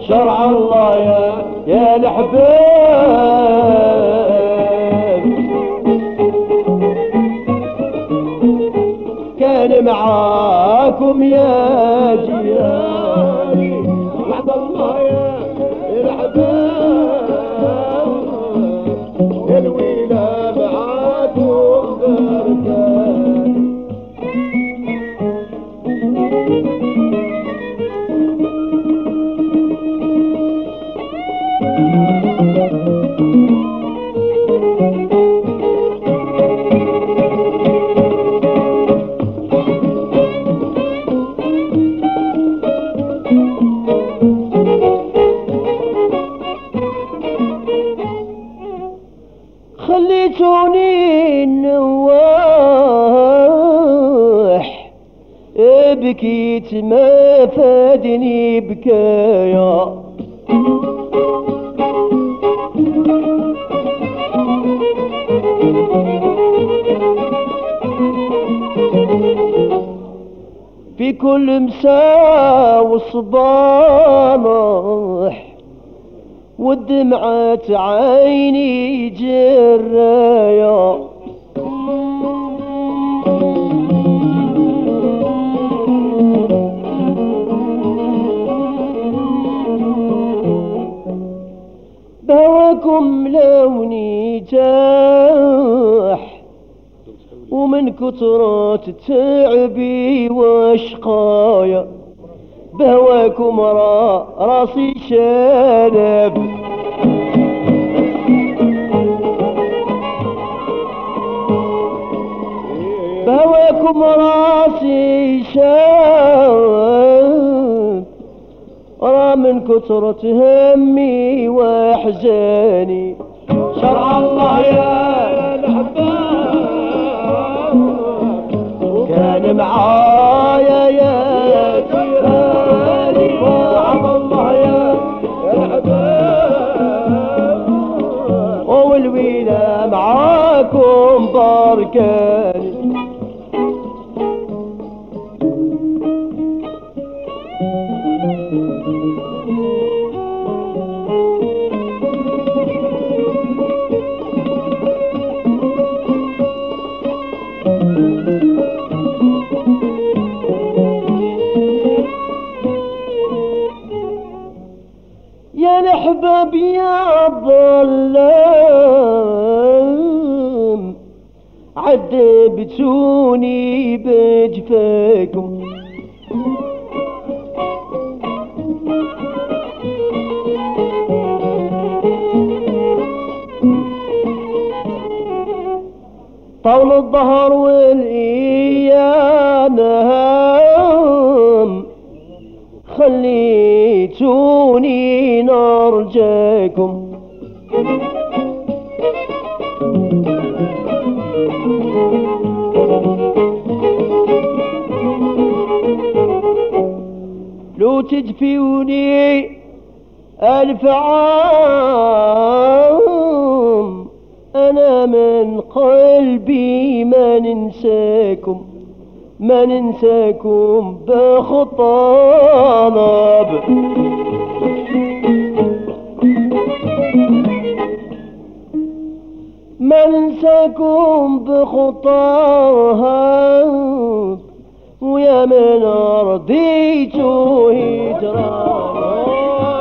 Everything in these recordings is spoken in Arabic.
شرع الله يا الحباب. كان معاكم يا جيراني وعد الله يا الحباب. الويلة معاكم بركان. خليتوني نواح بكيت ما فادني بكايا. في كل مساء وصباح والدمعة عيني جرايا. بهواكم لوني جاح ومن كثرة تعبي واشقايا. بهواكم راسي شانب بهواكم راسي شانب را من كثرة همي واحزاني. شرع الله يا الحباب كان معايا يا جيراني. وعد الله يا الحباب والويلة معاكم بركاني. يا الأحباب يا الظلام عذبتوني بجفاكم. طول الظهر والإيام خليتوني نرجاكم. لو تدفيوني 1000 عام أنا من قلبي ما ننساكم بخطانب. ما ننساكم بخطانب ويا من رضيت هجران.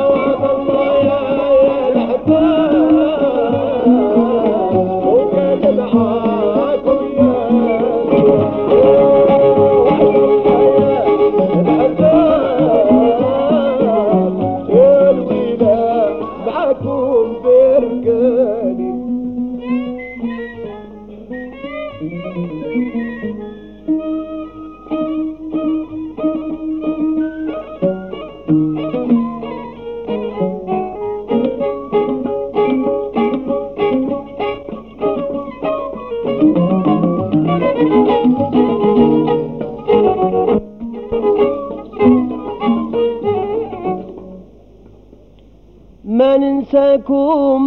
ما ننساكم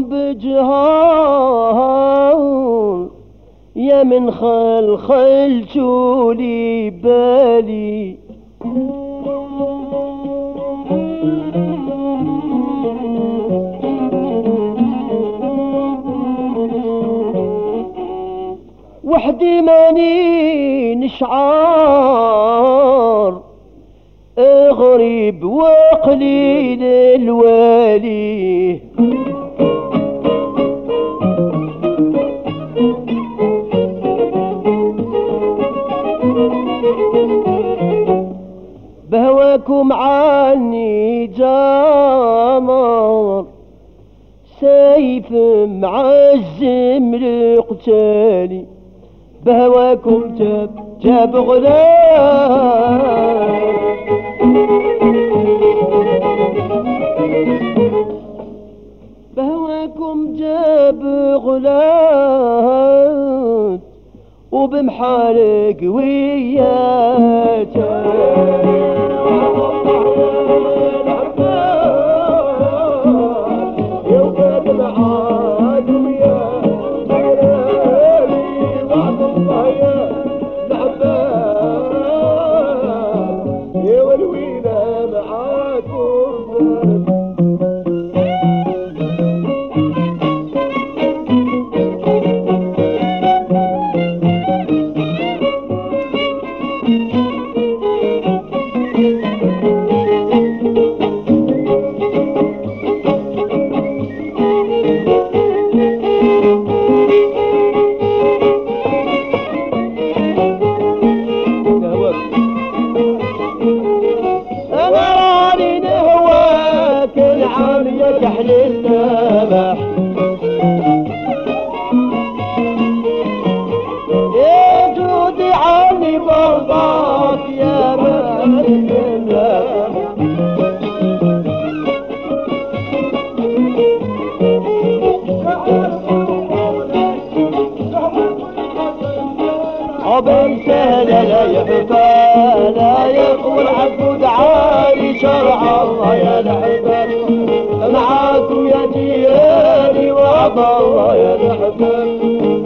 بجهار يا من خلتوا لي بالي. أشعار غريب وقليل الوالي. بهواكم عني جامر سيف معزم لقتالي. بهواكم جاب غلام بهواكم جاب غلام وبمحالك وياته. وبن سهل لا يحفى لا يقول عبد عالي شرع الله يا العباد. معاكم يا جيراني وعد الله يا العباد.